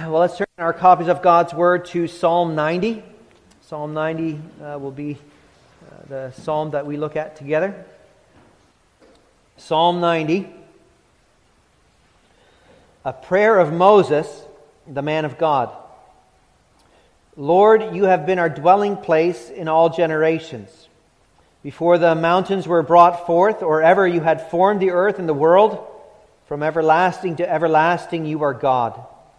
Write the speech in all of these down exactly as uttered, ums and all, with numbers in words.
Well, let's turn our copies of God's Word to Psalm ninety. Psalm ninety uh, will be uh, the psalm that we look at together. Psalm ninety, a prayer of Moses, the man of God. Lord, you have been our dwelling place in all generations. Before the mountains were brought forth, or ever you had formed the earth and the world, from everlasting to everlasting you are God.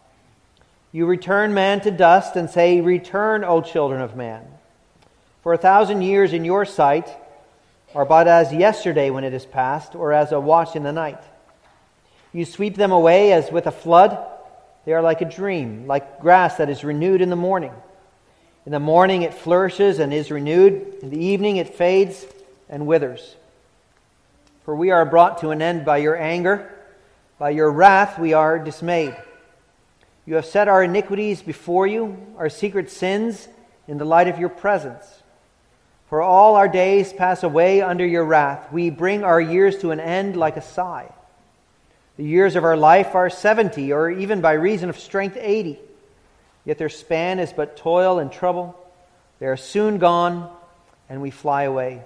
You return man to dust and say, "Return, O children of man." For a thousand years in your sight are but as yesterday when it is past, or as a watch in the night. You sweep them away as with a flood. They are like a dream, like grass that is renewed in the morning. In the morning it flourishes and is renewed. In the evening it fades and withers. For we are brought to an end by your anger. By your wrath we are dismayed. You have set our iniquities before you, our secret sins in the light of your presence. For all our days pass away under your wrath. We bring our years to an end like a sigh. The years of our life are seventy, or even by reason of strength eighty. Yet their span is but toil and trouble. They are soon gone, and we fly away.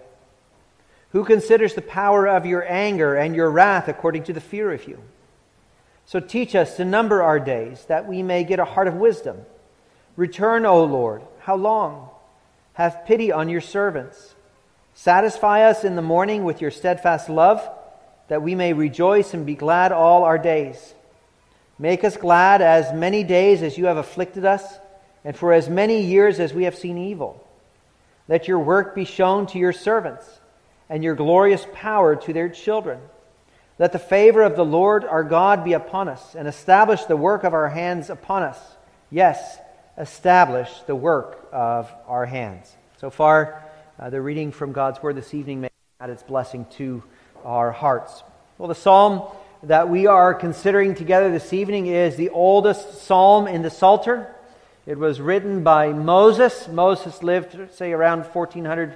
Who considers the power of your anger and your wrath according to the fear of you? So teach us to number our days, that we may get a heart of wisdom. Return, O Lord. How long? Have pity on your servants. Satisfy us in the morning with your steadfast love, that we may rejoice and be glad all our days. Make us glad as many days as you have afflicted us, and for as many years as we have seen evil. Let your work be shown to your servants, and your glorious power to their children. Let the favor of the Lord our God be upon us, and establish the work of our hands upon us. Yes, establish the work of our hands. So far, uh, the reading from God's Word this evening may add its blessing to our hearts. Well, the psalm that we are considering together this evening is the oldest psalm in the Psalter. It was written by Moses. Moses lived, say, around fourteen hundred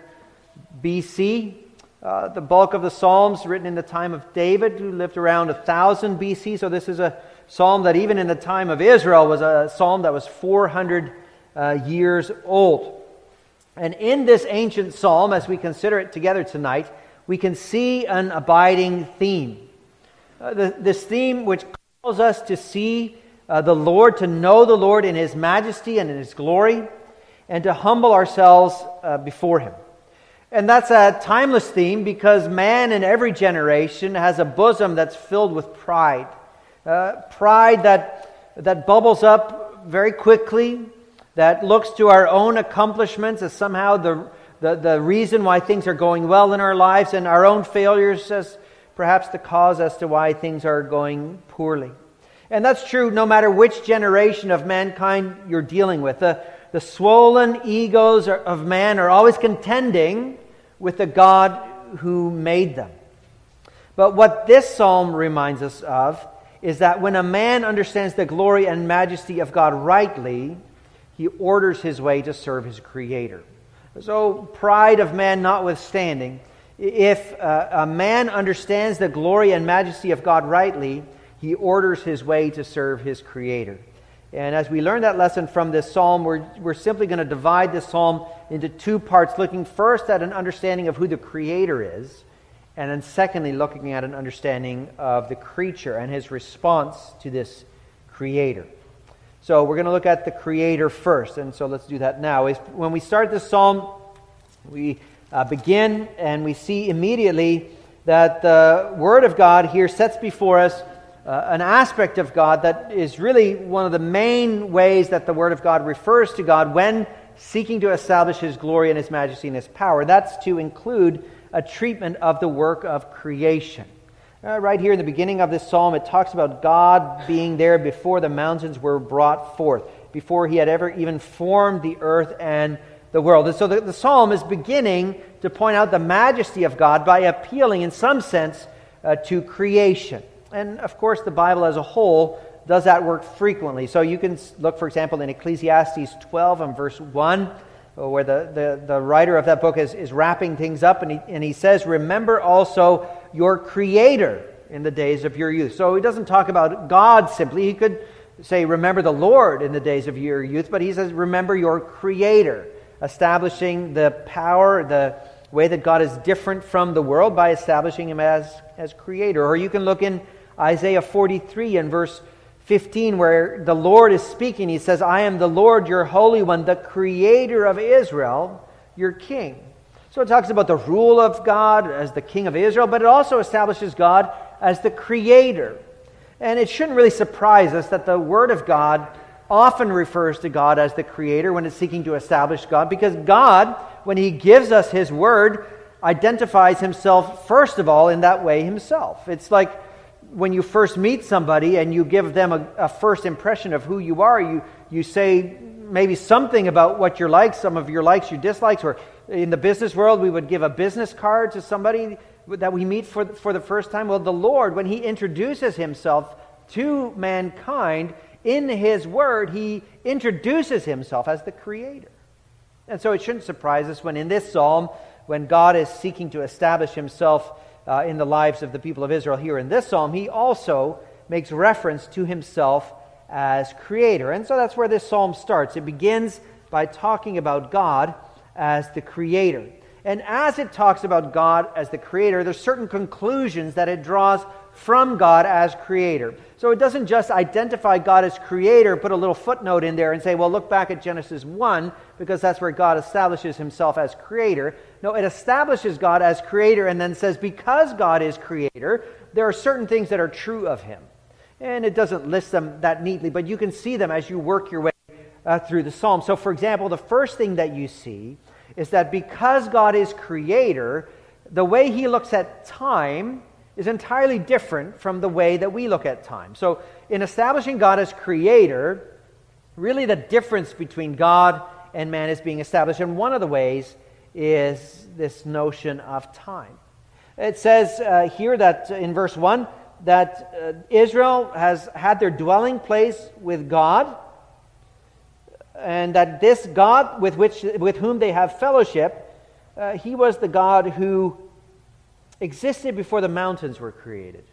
B C. Uh, the bulk of the Psalms written in the time of David, who lived around one thousand B C. So this is a psalm that even in the time of Israel was a psalm that was four hundred uh, years old. And in this ancient psalm, as we consider it together tonight, we can see an abiding theme. Uh, the, this theme which calls us to see uh, the Lord, to know the Lord in His majesty and in His glory, and to humble ourselves uh, before Him. And that's a timeless theme because man in every generation has a bosom that's filled with pride. Uh, pride that, that bubbles up very quickly, that looks to our own accomplishments as somehow the, the, the reason why things are going well in our lives, and our own failures as perhaps the cause as to why things are going poorly. And that's true no matter which generation of mankind you're dealing with. The, the swollen egos of man are always contending with the God who made them. But what this psalm reminds us of is that when a man understands the glory and majesty of God rightly, he orders his way to serve his Creator. So, pride of man notwithstanding, if uh, a man understands the glory and majesty of God rightly, he orders his way to serve his Creator. And as we learn that lesson from this psalm, we're, we're simply going to divide this psalm into two parts, looking first at an understanding of who the Creator is, and then secondly, looking at an understanding of the creature and his response to this Creator. So we're going to look at the Creator first, and so let's do that now. When we start this psalm, we uh, begin and we see immediately that the Word of God here sets before us Uh, an aspect of God that is really one of the main ways that the Word of God refers to God when seeking to establish His glory and His majesty and His power. That's to include a treatment of the work of creation. Uh, right here in the beginning of this psalm, it talks about God being there before the mountains were brought forth, before He had ever even formed the earth and the world. And so the, the psalm is beginning to point out the majesty of God by appealing in some sense uh, to creation. And, of course, the Bible as a whole does that work frequently. So you can look, for example, in Ecclesiastes twelve and verse one, where the, the, the writer of that book is, is wrapping things up, and he, and he says, "Remember also your Creator in the days of your youth." So he doesn't talk about God simply. He could say, remember the Lord in the days of your youth, but he says, remember your Creator, establishing the power, the way that God is different from the world by establishing him as, as Creator. Or you can look in Isaiah forty-three and verse fifteen, where the Lord is speaking. He says, I am the Lord, your Holy One, the Creator of Israel, your King. So it talks about the rule of God as the King of Israel, but it also establishes God as the Creator. And it shouldn't really surprise us that the Word of God often refers to God as the Creator when it's seeking to establish God, because God, when He gives us His Word, identifies Himself first of all in that way Himself. It's like when you first meet somebody and you give them a, a first impression of who you are, you, you say maybe something about what you're like, some of your likes, your dislikes, or in the business world, we would give a business card to somebody that we meet for, for the first time. Well, the Lord, when He introduces Himself to mankind in His Word, He introduces Himself as the Creator. And so it shouldn't surprise us when in this psalm, when God is seeking to establish Himself uh, in the lives of the people of Israel here in this psalm, He also makes reference to Himself as Creator. And so that's where this psalm starts. It begins by talking about God as the Creator. And as it talks about God as the Creator, there's certain conclusions that it draws from God as Creator. So it doesn't just identify God as Creator, put a little footnote in there and say, well, look back at Genesis one, because that's where God establishes Himself as Creator. No, it establishes God as Creator and then says, because God is Creator, there are certain things that are true of Him. And it doesn't list them that neatly, but you can see them as you work your way uh, through the psalm. So, for example, the first thing that you see is that because God is Creator, the way He looks at time is entirely different from the way that we look at time. So, in establishing God as Creator, really the difference between God and man is being established. And one of the ways is this notion of time. It says uh, here that uh, in verse one, that uh, Israel has had their dwelling place with God, and that this God with which with whom they have fellowship, uh, He was the God who existed before the mountains were created.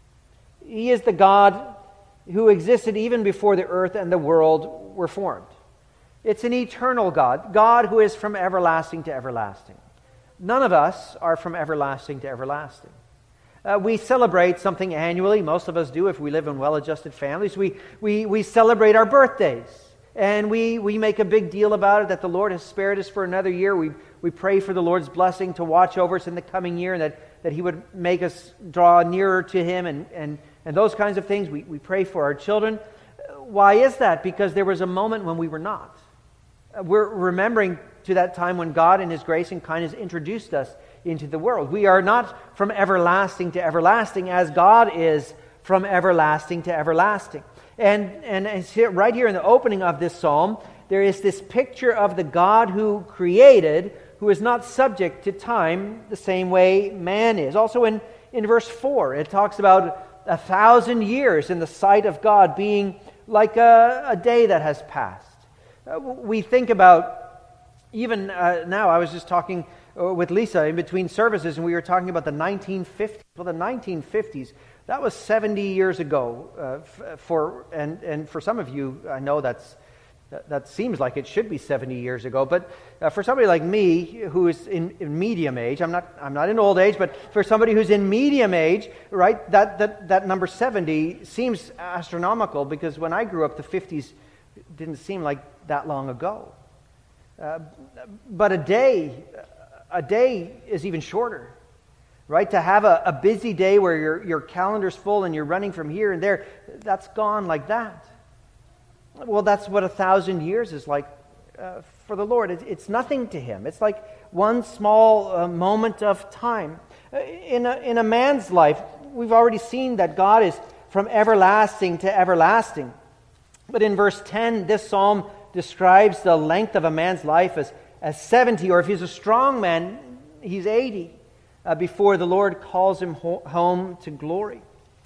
He is the God who existed even before the earth and the world were formed. It's an eternal God, God who is from everlasting to everlasting. None of us are from everlasting to everlasting. Uh, we celebrate something annually. Most of us do if we live in well-adjusted families. We, we, we celebrate our birthdays. And we, we make a big deal about it, that the Lord has spared us for another year. We, we pray for the Lord's blessing to watch over us in the coming year, and that, that He would make us draw nearer to Him, and, and, and those kinds of things. We, we pray for our children. Why is that? Because there was a moment when we were not. We're remembering to that time when God in His grace and kindness introduced us into the world. We are not from everlasting to everlasting as God is from everlasting to everlasting. And, and it's here, right here in the opening of this psalm, there is this picture of the God who created, who is not subject to time the same way man is. Also in, in verse four, it talks about a thousand years in the sight of God being like a, a day that has passed. Uh, we think about, even uh, now, I was just talking with Lisa in between services, and we were talking about the nineteen fifties. Well, the nineteen fifties, that was seventy years ago. Uh, for and and for some of you, I know that's that, that seems like it should be seventy years ago. But uh, for somebody like me, who is in, in medium age, I'm not I'm not in old age, but for somebody who's in medium age, right? That that that number seventy seems astronomical, because when I grew up, the fifties didn't seem like that long ago. Uh, but a day. A day is even shorter, right? To have a, a busy day where your, your calendar's full and you're running from here and there, that's gone like that. Well, that's what a thousand years is like uh, for the Lord. It, it's nothing to Him. It's like one small uh, moment of time. In a, in a man's life, we've already seen that God is from everlasting to everlasting. But in verse ten, this psalm describes the length of a man's life as as seventy, or if he's a strong man, he's eighty, uh, before the Lord calls him ho- home to glory.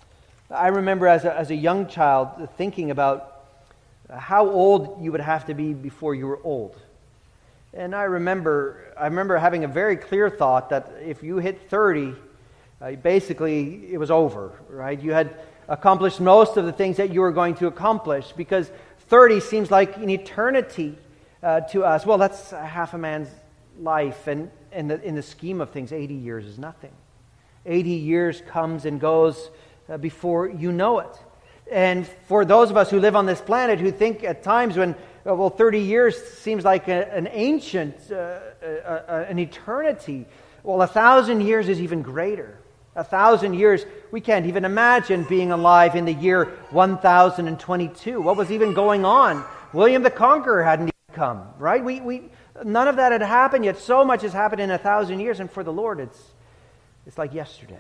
I remember as a, as a young child thinking about how old you would have to be before you were old. And I remember I remember having a very clear thought that if you hit thirty, uh, basically it was over, right? You had accomplished most of the things that you were going to accomplish, because thirty seems like an eternity uh, to us. Well, that's half a man's life, and in the, in the scheme of things, eighty years is nothing. eighty years comes and goes uh, before you know it. And for those of us who live on this planet who think at times when, uh, well, thirty years seems like a, an ancient, uh, uh, uh, an eternity, well, a thousand years is even greater. A thousand years, we can't even imagine being alive in the year one thousand twenty-two. What was even going on? William the Conqueror hadn't even come, right? We, we, none of that had happened yet. So much has happened in a thousand years, and for the Lord, it's, it's like yesterday.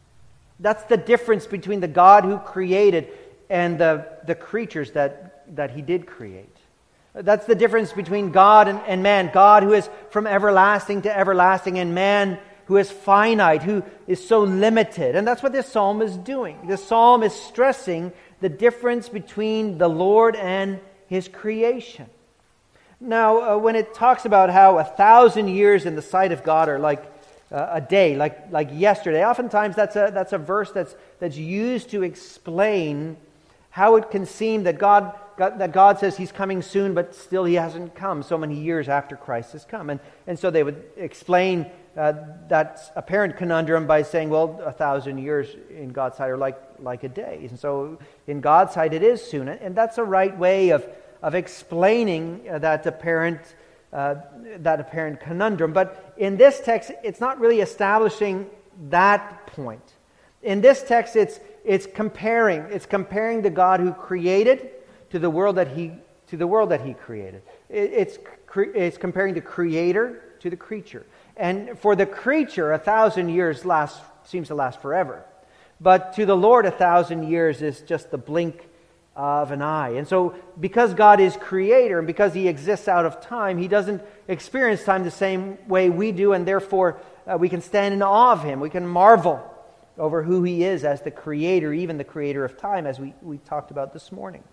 That's the difference between the God who created and the, the creatures that, that He did create. That's the difference between God and, and man. God who is from everlasting to everlasting, and man who is finite, who is so limited. And that's what this psalm is doing. This psalm is stressing the difference between the Lord and His creation. Now, uh, when it talks about how a thousand years in the sight of God are like uh, a day, like like yesterday, oftentimes that's a that's a verse that's that's used to explain how it can seem that God, God that God says He's coming soon, but still He hasn't come so many years after Christ has come. And and so they would explain Uh, that apparent conundrum by saying, well, a thousand years in God's sight are like, like a day. And so in God's sight it is soon. And that's a right way of, of explaining that apparent, uh, that apparent conundrum. But in this text, it's not really establishing that point. In this text, it's, it's comparing. It's comparing the God who created to the world that He, to the world that He created. It, it's, it's comparing the Creator to the creature. And for the creature, a thousand years lasts, seems to last forever. But to the Lord, a thousand years is just the blink of an eye. And so because God is creator, and because He exists out of time, He doesn't experience time the same way we do, and therefore uh, we can stand in awe of Him. We can marvel over who He is as the creator, even the creator of time, as we, we talked about this morning.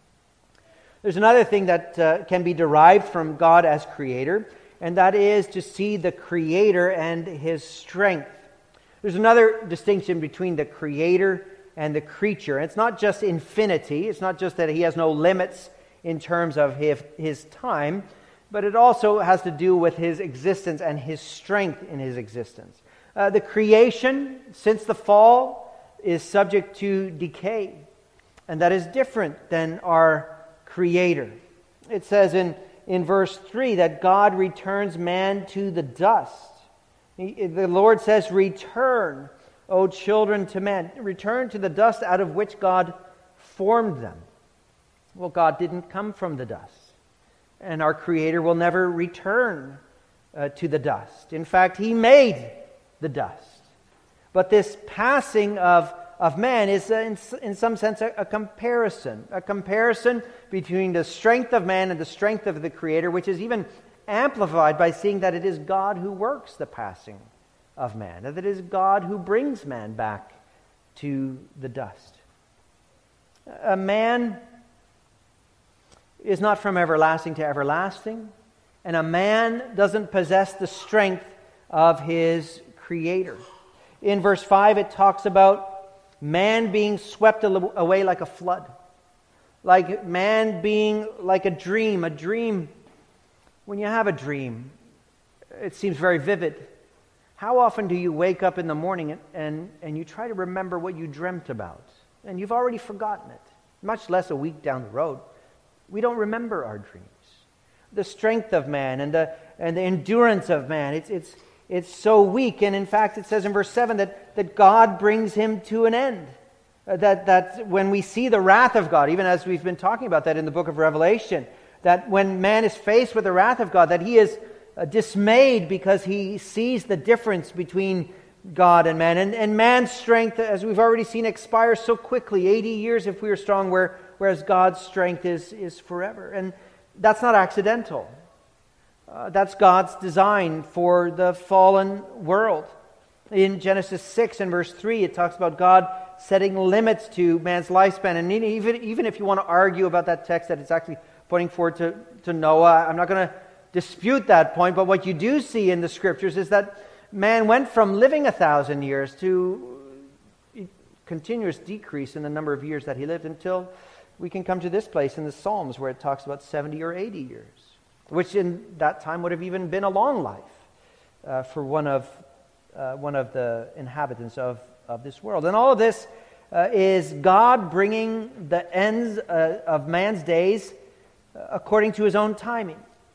There's another thing that uh, can be derived from God as creator, and that is to see the Creator and His strength. There's another distinction between the Creator and the creature. It's not just infinity. It's not just that He has no limits in terms of His, his time, but it also has to do with His existence and His strength in His existence. Uh, the creation, since the fall, is subject to decay, and that is different than our Creator. It says in In verse three, that God returns man to the dust. He, the Lord says, return, O children, to man. Return to the dust out of which God formed them. Well, God didn't come from the dust. And our Creator will never return uh, to the dust. In fact, He made the dust. But this passing of of man is, uh, in, in some sense, a, a comparison. A comparison between the strength of man and the strength of the Creator, which is even amplified by seeing that it is God who works the passing of man, that it is God who brings man back to the dust. A man is not from everlasting to everlasting, and a man doesn't possess the strength of his Creator. In verse five, it talks about man being swept away like a flood. Like man being like a dream. A dream, when you have a dream, it seems very vivid. How often do you wake up in the morning and, and, and you try to remember what you dreamt about? And you've already forgotten it, much less a week down the road. We don't remember our dreams. The strength of man and the, and the endurance of man, it's, it's, It's so weak. And in fact, it says in verse seven that, that God brings him to an end. Uh, that, that when we see the wrath of God, even as we've been talking about that in the book of Revelation, that when man is faced with the wrath of God, that he is uh, dismayed because he sees the difference between God and man. And, and man's strength, as we've already seen, expires so quickly, eighty years if we are strong, where, whereas God's strength is, is forever. And that's not accidental. Uh, that's God's design for the fallen world. In Genesis six and verse three, it talks about God setting limits to man's lifespan. And even, even if you want to argue about that text, that it's actually pointing forward to, to Noah, I'm not going to dispute that point. But what you do see in the Scriptures is that man went from living a thousand years to continuous decrease in the number of years that he lived until we can come to this place in the Psalms where it talks about seventy or eighty years, which in that time would have even been a long life uh, for one of uh, one of the inhabitants of, of this world. And all of this uh, is God bringing the ends uh, of man's days uh, according to his own timing.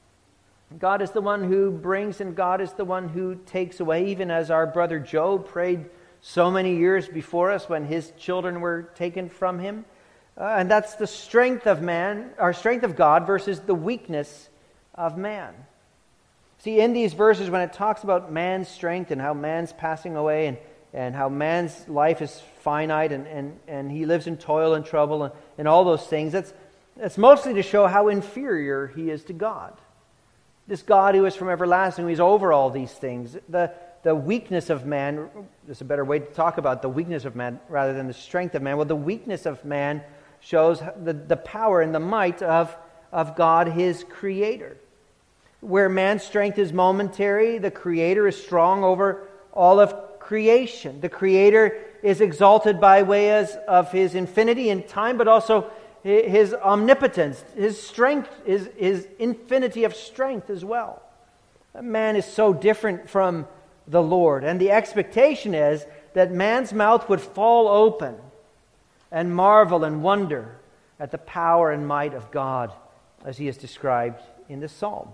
God is the one who brings and God is the one who takes away, even as our brother Job prayed so many years before us when his children were taken from him. Uh, and that's the strength of man, or strength of God versus the weakness of man. See, in these verses, when it talks about man's strength and how man's passing away and, and how man's life is finite and, and, and he lives in toil and trouble and, and all those things, that's, that's mostly to show how inferior he is to God. This God who is from everlasting, who is over all these things. The, the weakness of man, there's a better way to talk about the weakness of man rather than the strength of man. Well, the weakness of man shows the, the power and the might of, of God, his Creator. Where man's strength is momentary, the Creator is strong over all of creation. The Creator is exalted by way of his infinity in time, but also his omnipotence, his strength, his, his infinity of strength as well. Man is so different from the Lord. And the expectation is that man's mouth would fall open and marvel and wonder at the power and might of God as he is described in this psalm.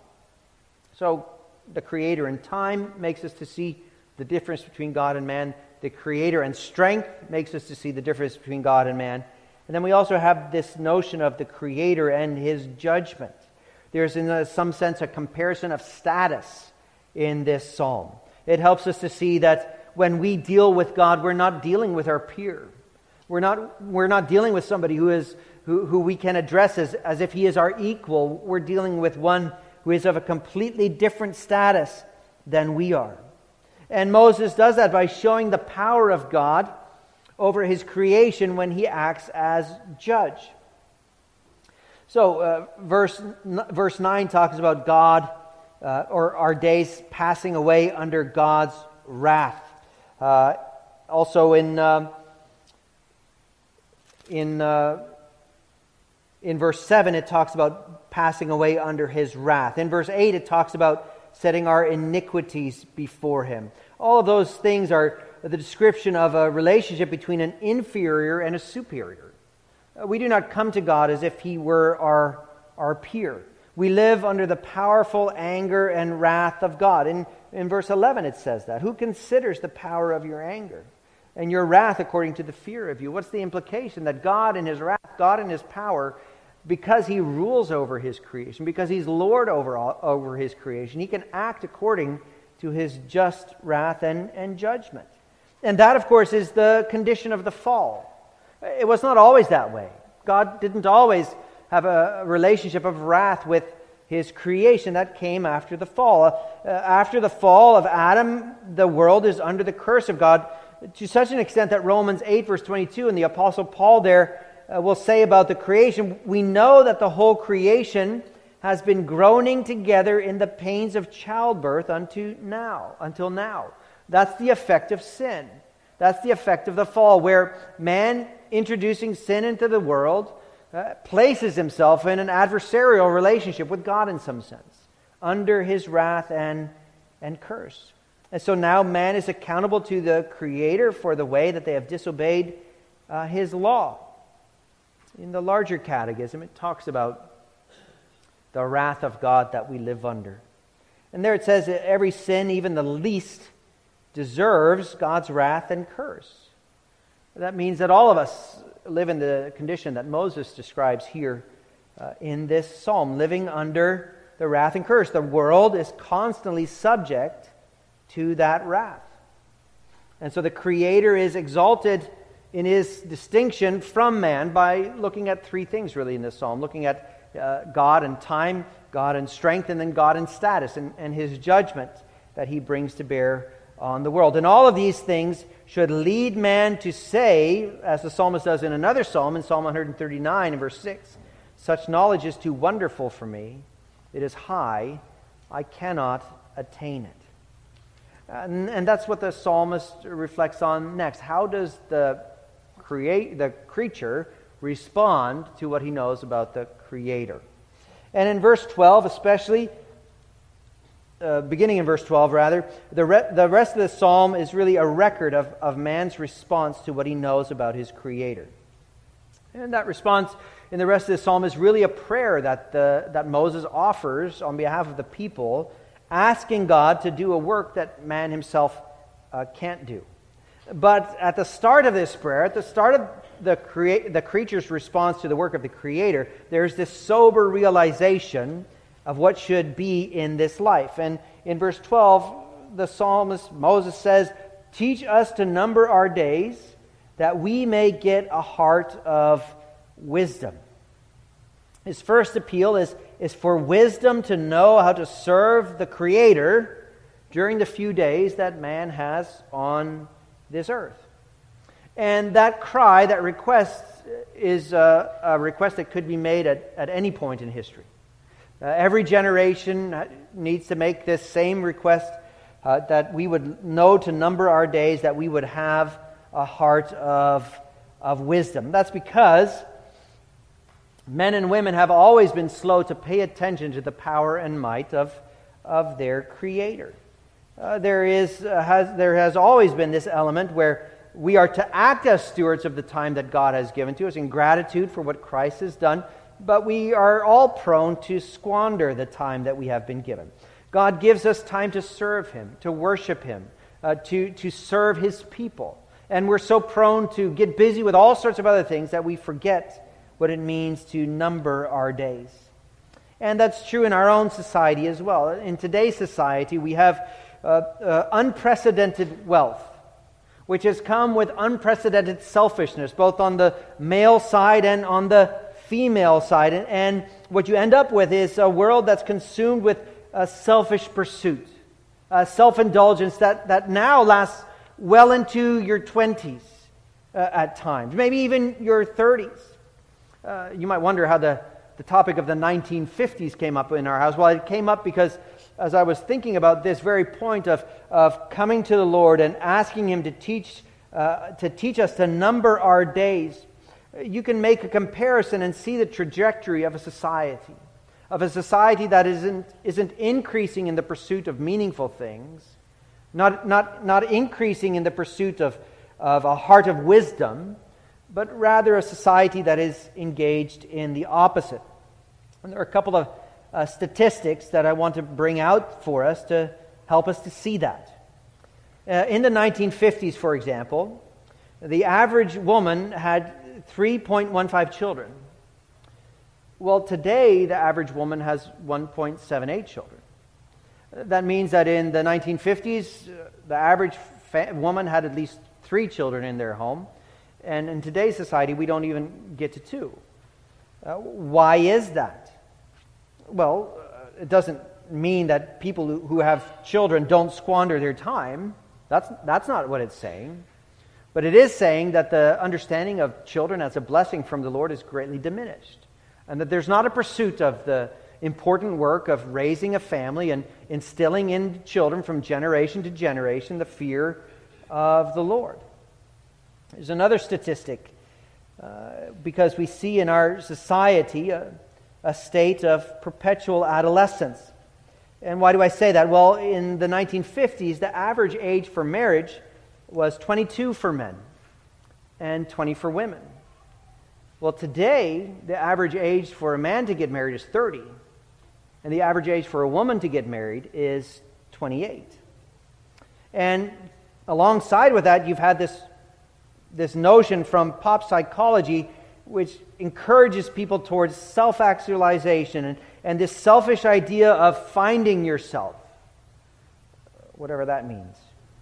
So the Creator in time makes us to see the difference between God and man. The Creator and strength makes us to see the difference between God and man. And then we also have this notion of the Creator and his judgment. There's in some sense a comparison of status in this psalm. It helps us to see that when we deal with God, we're not dealing with our peer. We're not, we're not dealing with somebody who is who, who we can address as, as if he is our equal. We're dealing with one who is of a completely different status than we are. And Moses does that by showing the power of God over his creation when he acts as judge. So uh, verse, verse nine talks about God, uh, or our days passing away under God's wrath. Uh, also in, uh, in, uh, in verse seven it talks about passing away under his wrath. In verse eight it talks about setting our iniquities before him. All of those things are the description of a relationship between an inferior and a superior. We do not come to God as if he were our, our peer. We live under the powerful anger and wrath of God. In, in verse eleven it says that. Who considers the power of your anger and your wrath according to the fear of you? What's the implication? That God in his wrath, God in his power, because he rules over his creation, because he's Lord over, all, over his creation, he can act according to his just wrath and, and judgment. And that, of course, is the condition of the fall. It was not always that way. God didn't always have a relationship of wrath with his creation. That came after the fall. Uh, after the fall of Adam, the world is under the curse of God to such an extent that Romans eight, verse twenty-two, and the Apostle Paul there uh, will say about the creation, we know that the whole creation has been groaning together in the pains of childbirth unto now, until now. That's the effect of sin. That's the effect of the fall, where man, introducing sin into the world, uh, places himself in an adversarial relationship with God in some sense, under his wrath and, and curse. And so now man is accountable to the Creator for the way that they have disobeyed uh, his law. In the larger catechism, it talks about the wrath of God that we live under. And there it says that every sin, even the least, deserves God's wrath and curse. That means that all of us live in the condition that Moses describes here uh, in this psalm, living under the wrath and curse. The world is constantly subject to that wrath. And so the Creator is exalted in his distinction from man by looking at three things really in this psalm, looking at uh, God and time, God and strength, and then God and status, and, and his judgment that he brings to bear on the world. And all of these things should lead man to say, as the psalmist does in another psalm, in Psalm one thirty-nine, in verse six, such knowledge is too wonderful for me. It is high. I cannot attain it. And, and that's what the psalmist reflects on next. How does the create the creature respond to what he knows about the Creator. And in verse twelve especially, uh, beginning in verse twelve rather, the, re- the rest of the psalm is really a record of, of man's response to what he knows about his Creator. And that response in the rest of the psalm is really a prayer that, the, that Moses offers on behalf of the people, asking God to do a work that man himself uh, can't do. But at the start of this prayer, at the start of the, crea- the creature's response to the work of the Creator, there's this sober realization of what should be in this life. And in verse twelve, the psalmist, Moses says, "Teach us to number our days, that we may get a heart of wisdom." His first appeal is, is for wisdom to know how to serve the Creator during the few days that man has on this earth. And that cry, that request, is a, a request that could be made at, at any point in history. Uh, every generation needs to make this same request, uh, that we would know to number our days, that we would have a heart of, of wisdom. That's because men and women have always been slow to pay attention to the power and might of, of their Creator. Uh, there is uh, has there has always been this element where we are to act as stewards of the time that God has given to us in gratitude for what Christ has done, but we are all prone to squander the time that we have been given. God gives us time to serve Him, to worship Him, uh, to, to serve His people. And we're so prone to get busy with all sorts of other things that we forget what it means to number our days. And that's true in our own society as well. In today's society, we have uh, uh, unprecedented wealth, which has come with unprecedented selfishness, both on the male side and on the female side. And, and what you end up with is a world that's consumed with a selfish pursuit, a self-indulgence that, that now lasts well into your twenties uh, at times, maybe even your thirties. Uh, you might wonder how the, the topic of the nineteen fifties came up in our house. Well, it came up because as I was thinking about this very point of, of coming to the Lord and asking Him to teach uh, to teach us to number our days, you can make a comparison and see the trajectory of a society, of a society that isn't isn't increasing in the pursuit of meaningful things, not not not increasing in the pursuit of, of a heart of wisdom, but rather a society that is engaged in the opposite. And there are a couple of uh, statistics that I want to bring out for us to help us to see that. Uh, in the nineteen fifties, for example, the average woman had three point one five children. Well, today, the average woman has one point seven eight children. That means that in the nineteen fifties, uh, the average fa- woman had at least three children in their home. And in today's society, we don't even get to two. Uh, why is that? Well, uh, it doesn't mean that people who, who have children don't squander their time. That's, that's not what it's saying. But it is saying that the understanding of children as a blessing from the Lord is greatly diminished. And that there's not a pursuit of the important work of raising a family and instilling in children from generation to generation the fear of the Lord. There's another statistic, uh, because we see in our society a, a state of perpetual adolescence. And why do I say that? Well, in the nineteen fifties, the average age for marriage was twenty-two for men and twenty for women. Well, today, the average age for a man to get married is thirty, and the average age for a woman to get married is twenty-eight. And alongside with that, you've had this this notion from pop psychology which encourages people towards self-actualization and, and this selfish idea of finding yourself, whatever that means.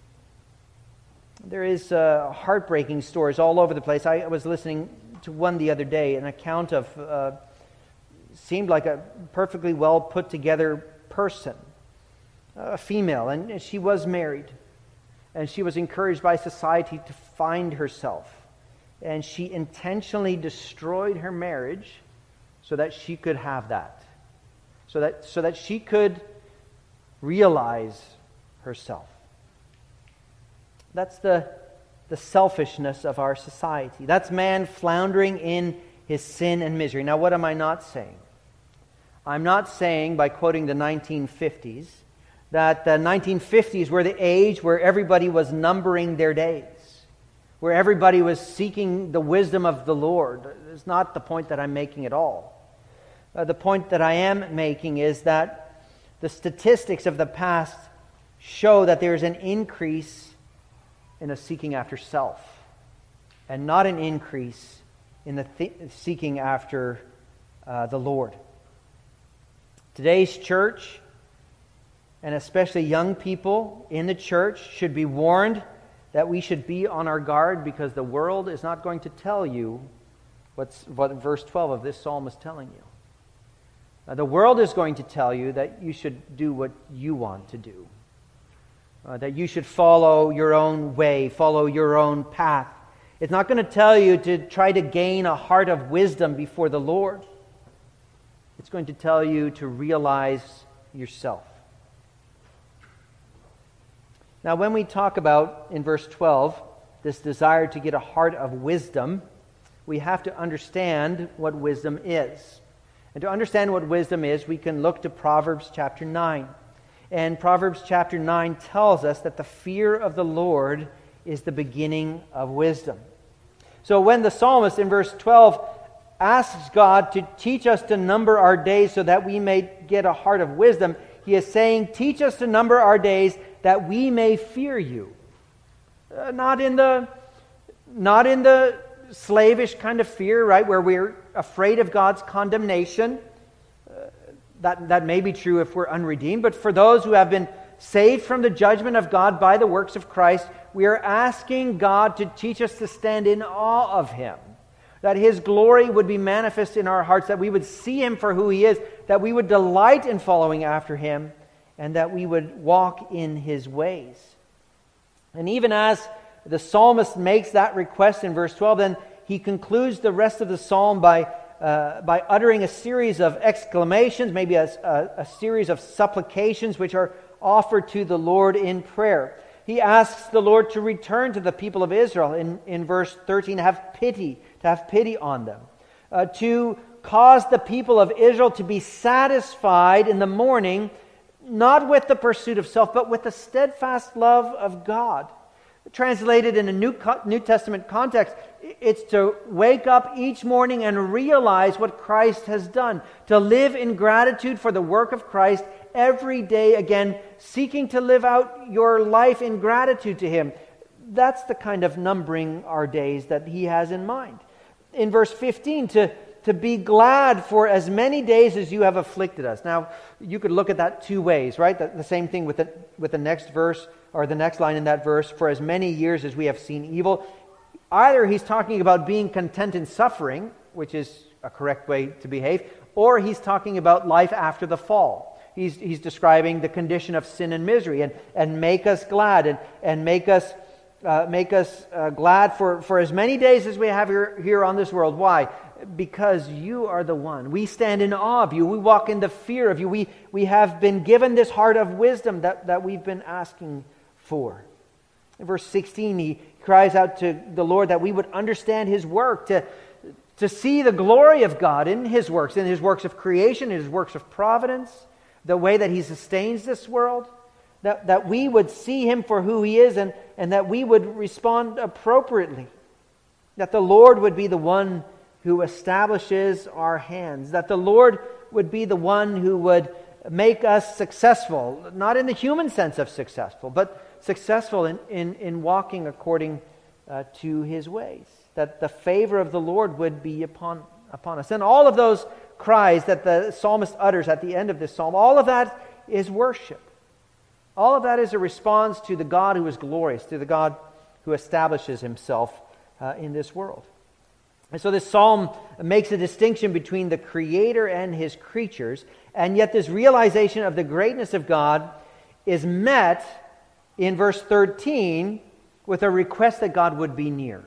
There is uh, heartbreaking stories all over the place. I was listening to one the other day, an account of, uh, seemed like a perfectly well put together person, a female, and she was married. And she was encouraged by society to find herself. And she intentionally destroyed her marriage so that she could have that. So that, so that she could realize herself. That's the the selfishness of our society. That's man floundering in his sin and misery. Now, what am I not saying? I'm not saying, by quoting the nineteen fifties, that the nineteen fifties were the age where everybody was numbering their days, where everybody was seeking the wisdom of the Lord. It's not the point that I'm making at all. Uh, the point that I am making is that the statistics of the past show that there's an increase in a seeking after self, and not an increase in the th- seeking after uh, the Lord. Today's church, and especially young people in the church, should be warned that we should be on our guard, because the world is not going to tell you what's, what verse twelve of this psalm is telling you. Uh, the world is going to tell you that you should do what you want to do. Uh, that you should follow your own way, follow your own path. It's not going to tell you to try to gain a heart of wisdom before the Lord. It's going to tell you to realize yourself. Now, when we talk about, in verse twelve, this desire to get a heart of wisdom, we have to understand what wisdom is. And to understand what wisdom is, we can look to Proverbs chapter nine. And Proverbs chapter nine tells us that the fear of the Lord is the beginning of wisdom. So when the psalmist in verse twelve asks God to teach us to number our days so that we may get a heart of wisdom, he is saying, teach us to number our days that we may fear you. Uh, not in the, not in the slavish kind of fear, right, where we're afraid of God's condemnation. That, that may be true if we're unredeemed, but for those who have been saved from the judgment of God by the works of Christ, we are asking God to teach us to stand in awe of Him, that His glory would be manifest in our hearts, that we would see Him for who He is, that we would delight in following after Him, and that we would walk in His ways. And even as the psalmist makes that request in verse twelve, then he concludes the rest of the psalm by Uh, by uttering a series of exclamations, maybe a, a, a series of supplications which are offered to the Lord in prayer. He asks the Lord to return to the people of Israel in, in verse thirteen, have pity, to have pity on them. Uh, to cause the people of Israel to be satisfied in the morning, not with the pursuit of self, but with the steadfast love of God. Translated in a New, New Testament context, it's to wake up each morning and realize what Christ has done. To live in gratitude for the work of Christ every day, again, seeking to live out your life in gratitude to Him. That's the kind of numbering our days that He has in mind. In verse fifteen, to, to be glad for as many days as you have afflicted us. Now, you could look at that two ways, right? The, the same thing with the, with the next verse, or the next line in that verse, for as many years as we have seen evil. Either he's talking about being content in suffering, which is a correct way to behave, or he's talking about life after the fall. He's, he's describing the condition of sin and misery, and, and make us glad, and, and make us uh, make us uh, glad for, for as many days as we have here, here on this world. Why? Because you are the one. We stand in awe of you. We walk in the fear of you. We, we have been given this heart of wisdom that, that we've been asking for. In verse sixteen, he cries out to the Lord that we would understand His work, to, to see the glory of God in His works, in His works of creation, in His works of providence, the way that He sustains this world, that, that we would see Him for who He is, and, and that we would respond appropriately, that the Lord would be the one who establishes our hands, that the Lord would be the one who would make us successful, not in the human sense of successful, but successful in, in, in walking according uh, to His ways, that the favor of the Lord would be upon, upon us. And all of those cries that the psalmist utters at the end of this psalm, all of that is worship. All of that is a response to the God who is glorious, to the God who establishes Himself uh, in this world. And so this psalm makes a distinction between the Creator and His creatures, and yet this realization of the greatness of God is met in verse thirteen with a request that God would be near.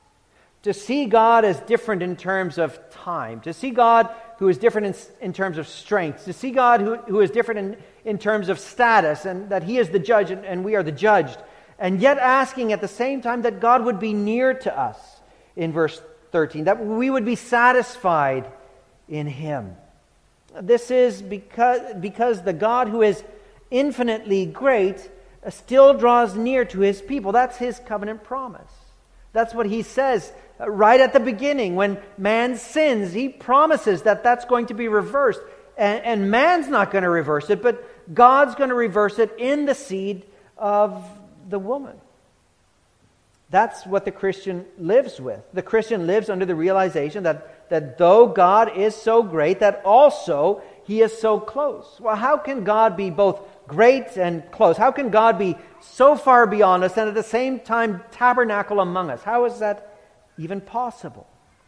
To see God as different in terms of time, to see God who is different in, in terms of strength, to see God who, who is different in, in terms of status, and that He is the judge and, and we are the judged, and yet asking at the same time that God would be near to us in verse thirteen, that we would be satisfied in Him. This is because, because the God who is infinitely great still draws near to His people. That's His covenant promise. That's what He says right at the beginning. When man sins, He promises that that's going to be reversed. And, and man's not going to reverse it, but God's going to reverse it in the seed of the woman. That's what the Christian lives with. The Christian lives under the realization that, that though God is so great, that also He is so close. Well, how can God be both great and close? How can God be so far beyond us and at the same time tabernacle among us? How is that even possible?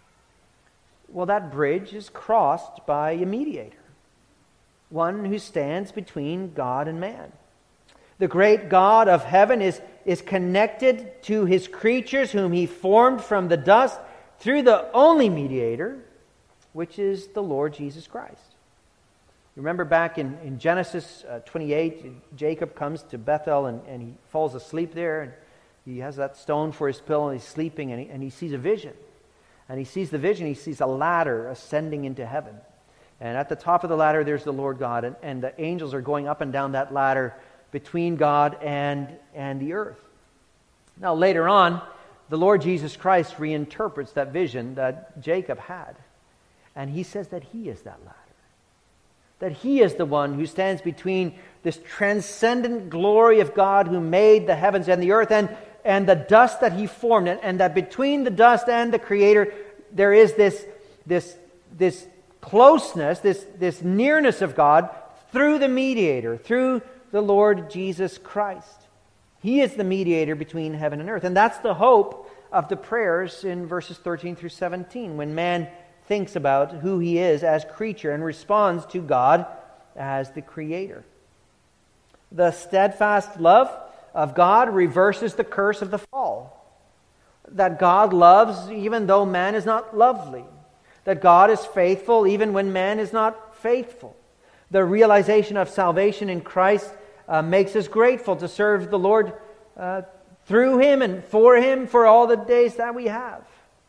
Well, that bridge is crossed by a mediator, one who stands between God and man. The great God of heaven is, is connected to His creatures whom He formed from the dust through the only mediator, which is the Lord Jesus Christ. Remember back in, in Genesis uh, twenty-eight, Jacob comes to Bethel and, and he falls asleep there, and he has that stone for his pillow, and he's sleeping, and he, and he sees a vision. And he sees the vision, he sees a ladder ascending into heaven. And at the top of the ladder, there's the Lord God, and, and the angels are going up and down that ladder between God and, and the earth. Now, later on, the Lord Jesus Christ reinterprets that vision that Jacob had. And He says that He is that ladder. That He is the one who stands between this transcendent glory of God who made the heavens and the earth and, and the dust that He formed. And, and that between the dust and the Creator, there is this, this, this closeness, this, this nearness of God through the mediator, through the Lord Jesus Christ. He is the mediator between heaven and earth. And that's the hope of the prayers in verses thirteen through seventeen, when man thinks about who he is as creature and responds to God as the Creator. The steadfast love of God reverses the curse of the fall. That God loves even though man is not lovely. That God is faithful even when man is not faithful. The realization of salvation in Christ uh, makes us grateful to serve the Lord uh, through Him and for Him for all the days that we have.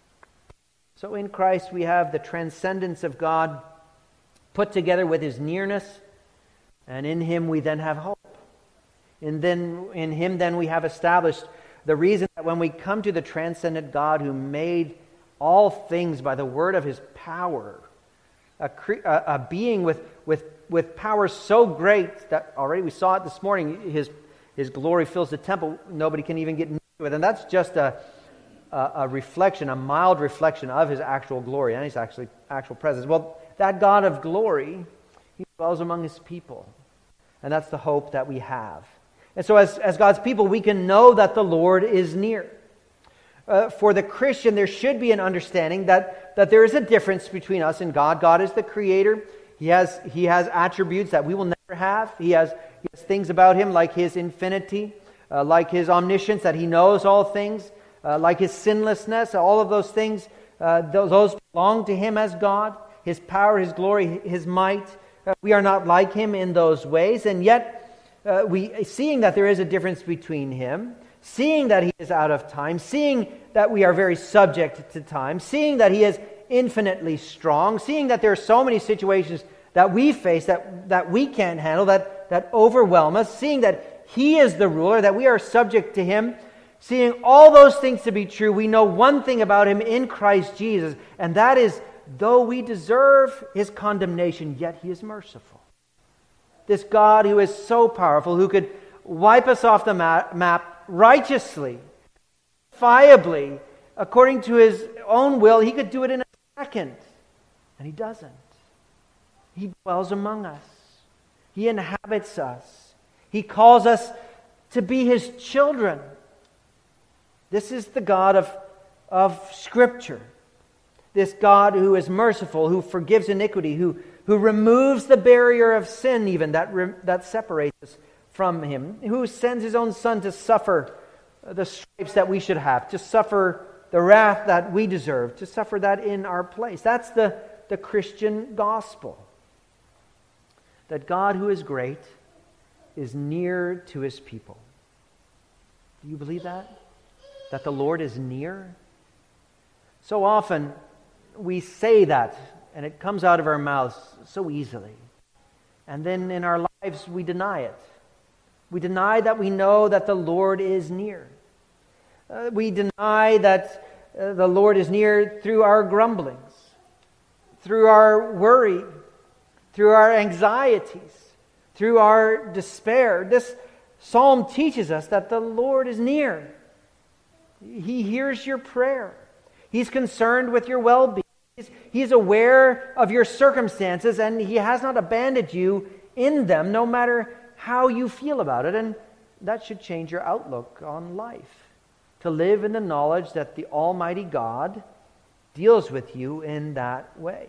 So in Christ we have the transcendence of God put together with His nearness, and in Him we then have hope. And then in Him then we have established the reason that when we come to the transcendent God who made all things by the word of His power, a, cre- a, a being with, with, with power so great that already we saw it this morning, His, his glory fills the temple, nobody can even get near it. And that's just a, a, a reflection, a mild reflection of His actual glory and His actually, actual presence. Well, that God of glory, He dwells among His people. And that's the hope that we have. And so as, as God's people, we can know that the Lord is near. Uh, for the Christian, there should be an understanding that, that there is a difference between us and God. God is the Creator. He has, he has attributes that we will never have. He has, he has things about Him like His infinity, uh, like His omniscience, that He knows all things, uh, like His sinlessness. All of those things, uh, those, those belong to Him as God. His power, His glory, His might. Uh, we are not like Him in those ways. And yet, uh, we seeing that there is a difference between Him, seeing that He is out of time, seeing that we are very subject to time, seeing that He is infinitely strong, seeing that there are so many situations that we face that, that we can't handle, that, that overwhelm us, seeing that He is the ruler, that we are subject to Him, seeing all those things to be true, we know one thing about Him in Christ Jesus, and that is, though we deserve His condemnation, yet He is merciful. This God who is so powerful, who could wipe us off the map, map righteously, justifiably, according to His own will, He could do it in a second. And He doesn't. He dwells among us. He inhabits us. He calls us to be His children. This is the God of, of Scripture. This God who is merciful, who forgives iniquity, who, who removes the barrier of sin even that, re, that separates us from Him, who sends His own Son to suffer the stripes that we should have, to suffer the wrath that we deserve, to suffer that in our place. That's the, the Christian gospel. That God who is great is near to His people. Do you believe that? That the Lord is near? So often we say that, and it comes out of our mouths so easily. And then in our lives we deny it. We deny that we know that the Lord is near. Uh, we deny that uh, the Lord is near through our grumblings, through our worry, through our anxieties, through our despair. This psalm teaches us that the Lord is near. He hears your prayer. He's concerned with your well-being. He's, he's aware of your circumstances, and He has not abandoned you in them, no matter how you feel about it. And that should change your outlook on life. To live in the knowledge that the Almighty God deals with you in that way.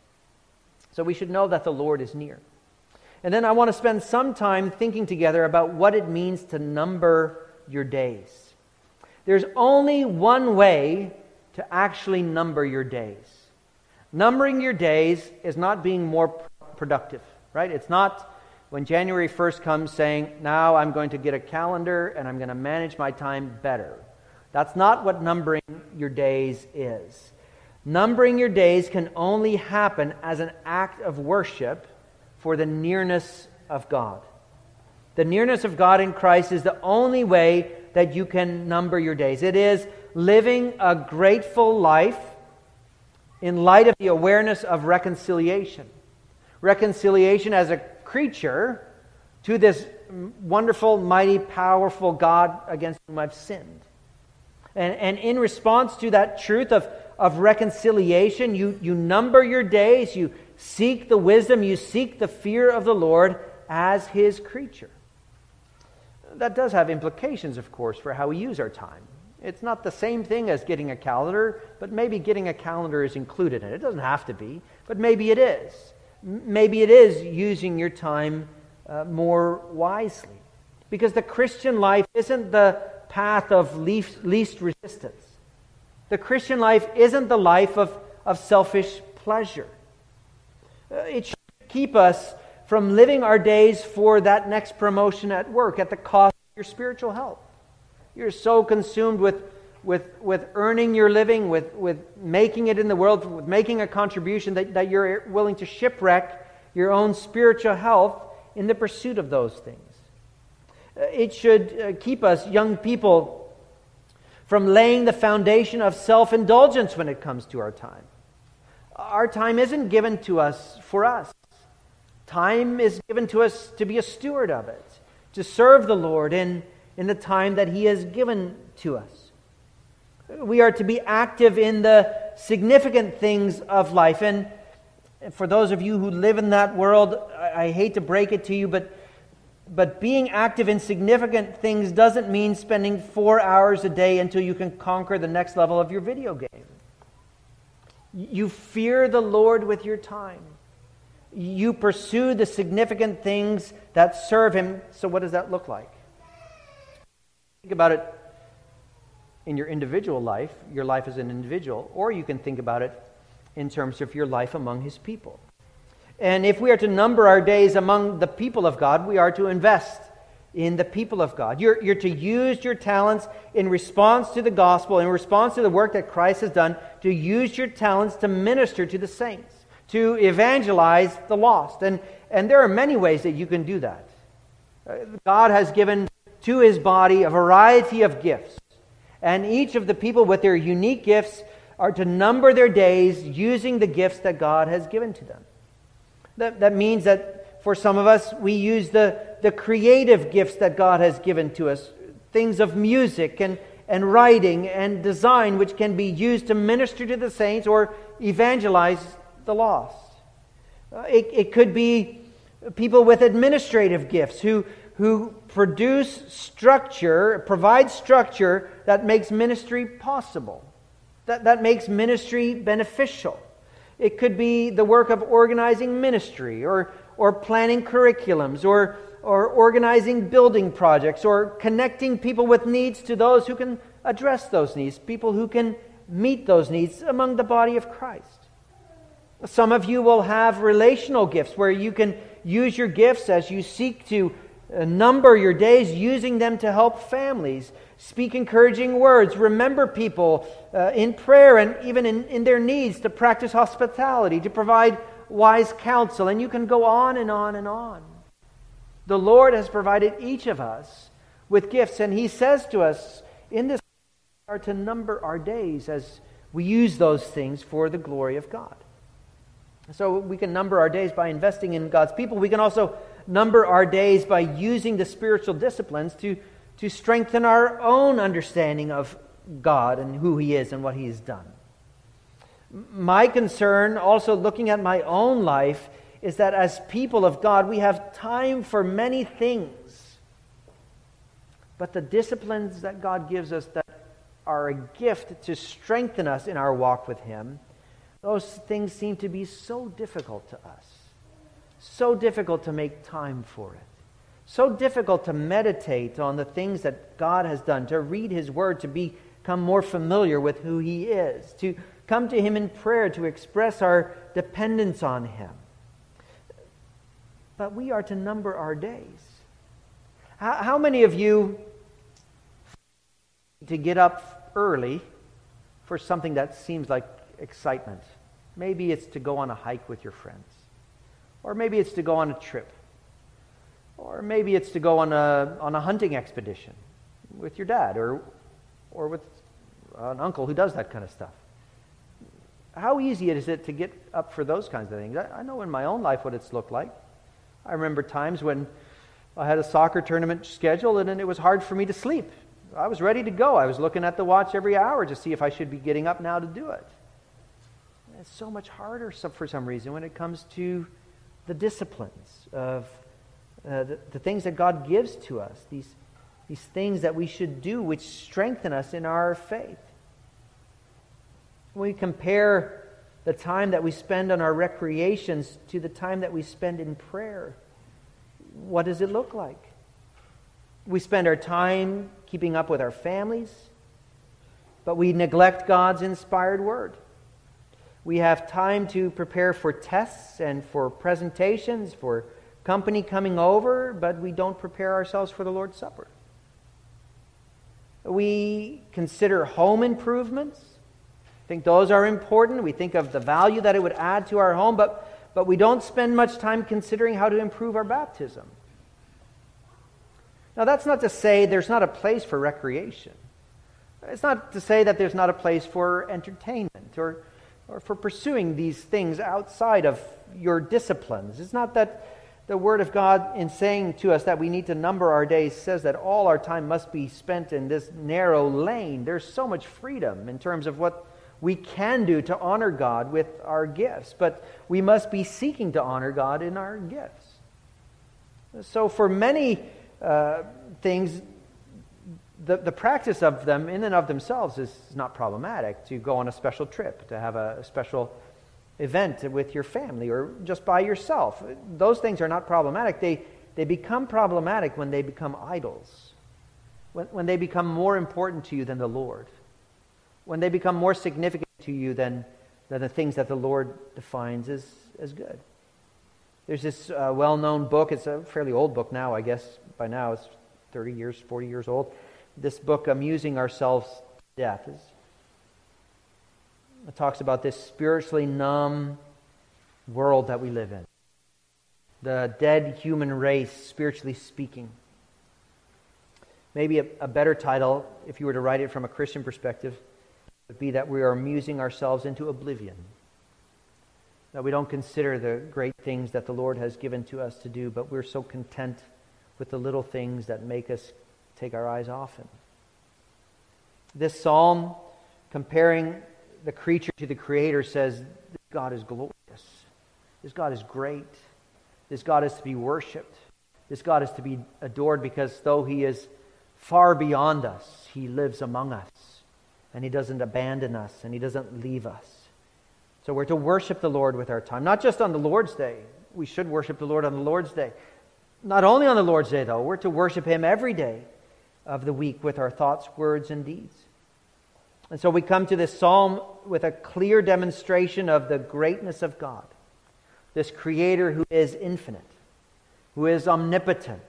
So we should know that the Lord is near. And then I want to spend some time thinking together about what it means to number your days. There's only one way to actually number your days. Numbering your days is not being more productive, right? It's not when January first comes saying, now I'm going to get a calendar and I'm going to manage my time better. That's not what numbering your days is. Numbering your days can only happen as an act of worship for the nearness of God. The nearness of God in Christ is the only way that you can number your days. It is living a grateful life in light of the awareness of reconciliation. Reconciliation as a creature to this wonderful, mighty, powerful God against whom I've sinned. And, and in response to that truth of, of reconciliation, you, you number your days, you seek the wisdom, you seek the fear of the Lord as His creature. That does have implications, of course, for how we use our time. It's not the same thing as getting a calendar, but maybe getting a calendar is included in it. It doesn't have to be, but maybe it is. Maybe it is using your time uh, more wisely. Because the Christian life isn't the path of least, least resistance. The Christian life isn't the life of, of selfish pleasure. Uh, it should keep us from living our days for that next promotion at work at the cost of your spiritual health. You're so consumed with, with, with earning your living, with, with making it in the world, with making a contribution that, that you're willing to shipwreck your own spiritual health in the pursuit of those things. It should uh, keep us, young people, from laying the foundation of self-indulgence when it comes to our time. Our time isn't given to us for us. Time is given to us to be a steward of it, to serve the Lord in, in the time that He has given to us. We are to be active in the significant things of life. And for those of you who live in that world, I, I hate to break it to you, but But being active in significant things doesn't mean spending four hours a day until you can conquer the next level of your video game. You fear the Lord with your time. You pursue the significant things that serve Him. So what does that look like? Think about it in your individual life, your life as an individual, or you can think about it in terms of your life among His people. And if we are to number our days among the people of God, we are to invest in the people of God. You're, you're to use your talents in response to the gospel, in response to the work that Christ has done, to use your talents to minister to the saints, to evangelize the lost. And, and there are many ways that you can do that. God has given to His body a variety of gifts. And each of the people with their unique gifts are to number their days using the gifts that God has given to them. That, that means that for some of us, we use the, the creative gifts that God has given to us. Things of music and, and writing and design, which can be used to minister to the saints or evangelize the lost. Uh, it, it could be people with administrative gifts who, who produce structure, provide structure that makes ministry possible, that, that makes ministry beneficial. It could be the work of organizing ministry or, or planning curriculums or, or organizing building projects or connecting people with needs to those who can address those needs, people who can meet those needs among the body of Christ. Some of you will have relational gifts where you can use your gifts as you seek to Uh, number your days, using them to help families. Speak encouraging words. Remember people uh, in prayer and even in, in their needs, to practice hospitality, to provide wise counsel. And you can go on and on and on. The Lord has provided each of us with gifts, and He says to us in this are to number our days as we use those things for the glory of God. So we can number our days by investing in God's people. We can also number our days by using the spiritual disciplines to, to strengthen our own understanding of God and who He is and what He has done. My concern, also looking at my own life, is that as people of God, we have time for many things. But the disciplines that God gives us that are a gift to strengthen us in our walk with Him, those things seem to be so difficult to us. So difficult to make time for it. So difficult to meditate on the things that God has done, to read His Word, to become more familiar with who He is, to come to Him in prayer, to express our dependence on Him. But we are to number our days. How, how many of you to get up early for something that seems like excitement? Maybe it's to go on a hike with your friends. Or maybe it's to go on a trip. Or maybe it's to go on a on a hunting expedition with your dad or or with an uncle who does that kind of stuff. How easy is it to get up for those kinds of things? I, I know in my own life what it's looked like. I remember times when I had a soccer tournament scheduled and then it was hard for me to sleep. I was ready to go. I was looking at the watch every hour to see if I should be getting up now to do it. It's so much harder for some reason when it comes to the disciplines of uh, the, the things that God gives to us, these, these things that we should do which strengthen us in our faith. When we compare the time that we spend on our recreations to the time that we spend in prayer, what does it look like? We spend our time keeping up with our families, but we neglect God's inspired Word. We have time to prepare for tests and for presentations, for company coming over, but we don't prepare ourselves for the Lord's Supper. We consider home improvements. I think those are important. We think of the value that it would add to our home, but, but we don't spend much time considering how to improve our baptism. Now, that's not to say there's not a place for recreation. It's not to say that there's not a place for entertainment or, or for pursuing these things outside of your disciplines. It's not that the Word of God, in saying to us that we need to number our days, says that all our time must be spent in this narrow lane. There's so much freedom in terms of what we can do to honor God with our gifts, but we must be seeking to honor God in our gifts. So for many uh, things, the, the practice of them in and of themselves is not problematic. To go on a special trip, to have a, a special event with your family or just by yourself. Those things are not problematic. They, they become problematic when they become idols, when, when they become more important to you than the Lord, when they become more significant to you than, than the things that the Lord defines as, as good. There's this uh, well-known book. It's a fairly old book now, I guess. By now it's thirty years, forty years old. This book, Amusing Ourselves to Death, is, it talks about this spiritually numb world that we live in. The dead human race, spiritually speaking. Maybe a, a better title, if you were to write it from a Christian perspective, would be that we are amusing ourselves into oblivion. That we don't consider the great things that the Lord has given to us to do, but we're so content with the little things that make us take our eyes off Him. This psalm, comparing the creature to the Creator, says this God is glorious. This God is great. This God is to be worshipped. This God is to be adored because though He is far beyond us, He lives among us. And He doesn't abandon us, and He doesn't leave us. So we're to worship the Lord with our time. Not just on the Lord's Day. We should worship the Lord on the Lord's Day. Not only on the Lord's Day, though. We're to worship Him every day of the week with our thoughts, words, and deeds. And so we come to this psalm with a clear demonstration of the greatness of God. This Creator who is infinite, who is omnipotent,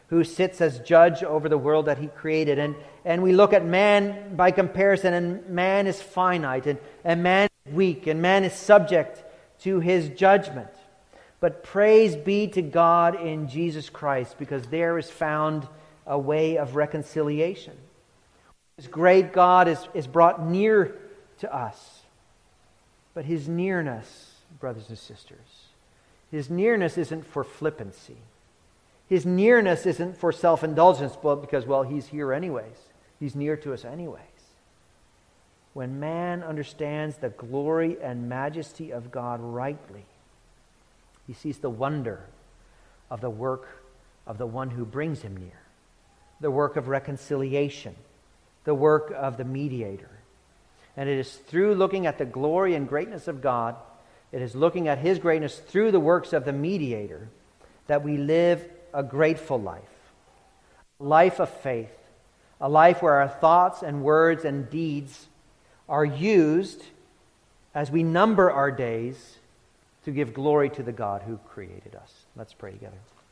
who sits as judge over the world that he created. And, and we look at man by comparison, and man is finite, and, and man is weak, and man is subject to his judgment. But praise be to God in Jesus Christ, because there is found a way of reconciliation. This great God is, is brought near to us. But his nearness, brothers and sisters, his nearness isn't for flippancy. His nearness isn't for self-indulgence, well, because, well, he's here anyways. He's near to us anyways. When man understands the glory and majesty of God rightly, he sees the wonder of the work of the one who brings him near, the work of reconciliation, the work of the mediator. And it is through looking at the glory and greatness of God, it is looking at his greatness through the works of the mediator, that we live a grateful life, a life of faith, a life where our thoughts and words and deeds are used as we number our days to give glory to the God who created us. Let's pray together.